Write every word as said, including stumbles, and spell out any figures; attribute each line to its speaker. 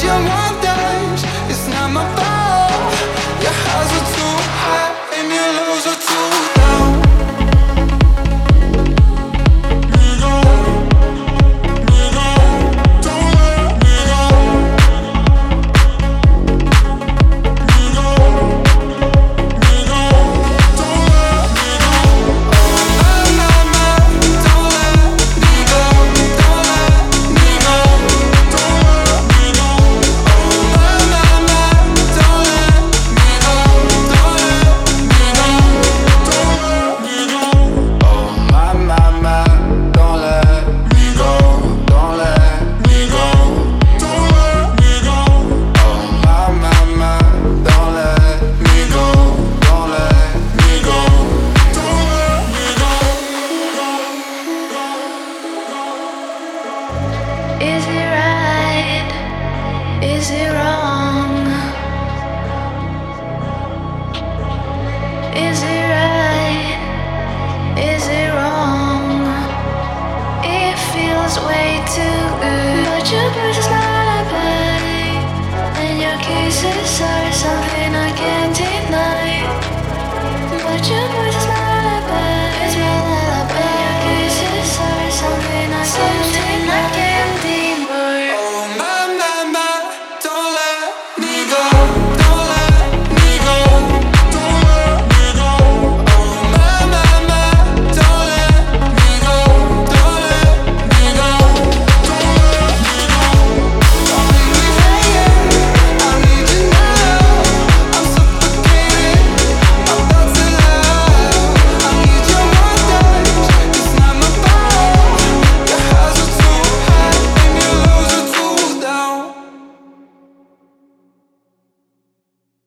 Speaker 1: you want this. It's not my fault. Your highs are too high and your lows are too low.
Speaker 2: Is it right? Is it wrong? Is it right? Is it wrong? It feels way too good. But your voice is lullaby, and your kisses are something I can't deny. But your voice is